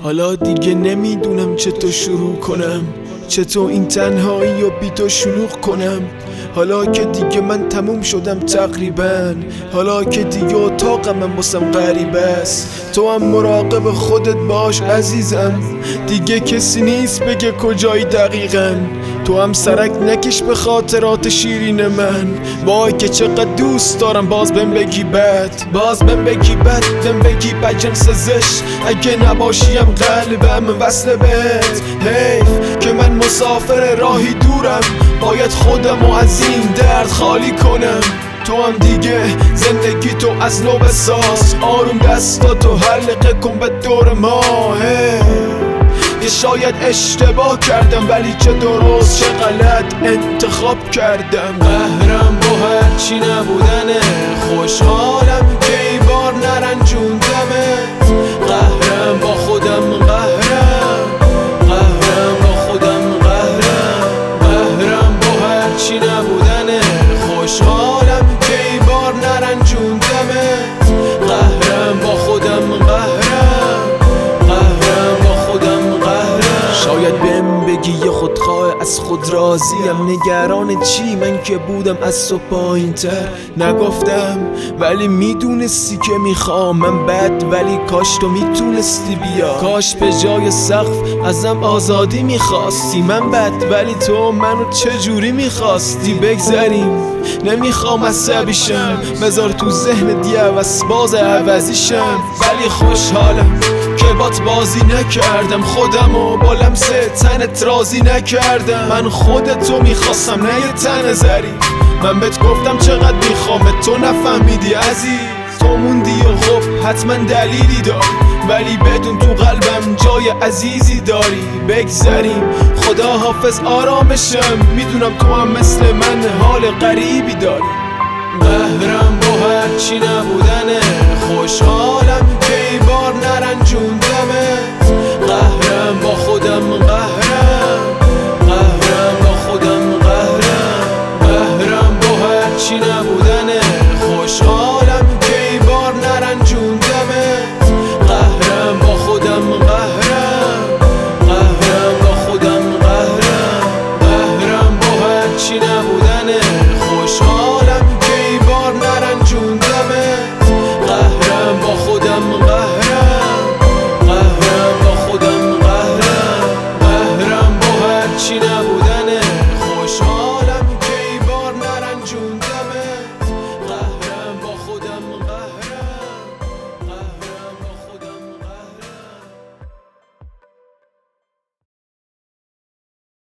حالا دیگه نمیدونم چطور شروع کنم، چطور این تنهایی و بی تو شلوغ کنم. حالا که دیگه من تموم شدم تقریبا، حالا که دیگه اتاقم من باسم غریبه است. تو هم مراقب خودت باش عزیزم، دیگه کسی نیست بگه کجایی دقیقا. تو هم سرک نکش به خاطرات شیرین من، وای که چقدر دوست دارم باز بهم بگی بد، باز بهم بگی بد، بهم بگی بجن سزش. اگه نباشیم قلبم وصل بهت، حیف که من مسافر راهی دورم، باید خودمو از این درد خالی کنم. تو هم دیگه زندگی تو از نو بساز، آروم دستاتو حلقه کن به دور ما. یه شاید اشتباه کردم ولی چه درست چه غلط انتخاب کردم. قهرم با هرچی نبودنه، خوشحالم که ای بار نرنجوندمت. قهرم با خودم، قهرم با خودم، قهرم با هرچی نبودنه، خوشحالم که ای بار نرنجوندمت. قهرم با خودم، شاید بهم بگی یه خودخواه از خود راضیم، نگران چی من که بودم از تو پایین تر. نگفتم ولی میدونستی که میخوام من بد، ولی کاش تو میتونستی بیا، کاش به جای سقف ازم آزادی میخواستی. من بد ولی تو منو چجوری میخواستی بگذریم. نمیخوام عصبیشم، بذار تو ذهن دیوس باز عوضیشم. ولی خوشحالم که بات بازی نکردم، خودمو با لمسه تنت راضی نکردم. من خودتو میخواستم نه یه تن ظریف، من بهت گفتم چقدر میخوامت تو نفهمیدی عزیز. تو موندی و خب حتما دلیلی داری، ولی بدون تو قلبم جای عزیزی داری. بگذریم خدا حافظ آرامشم، میدونم تو هم مثل من حال غریبی داری. قهرم با هرچی نبودنه، خوشحالم که ای بار نرنجوندمت. قهرم با خودم، قهرم با خودم، قهرم با هرچی نبودنه، خوشحالم که ای بار نرنجوندمت. قهرم با خودم، قهرم با خودم، قهرم با هرچی نبودنه، خوشحالم که ای بار نرنجوندمت. قهرم با خودم، قهرم با خودم، قهرم با هرچی نبودنه.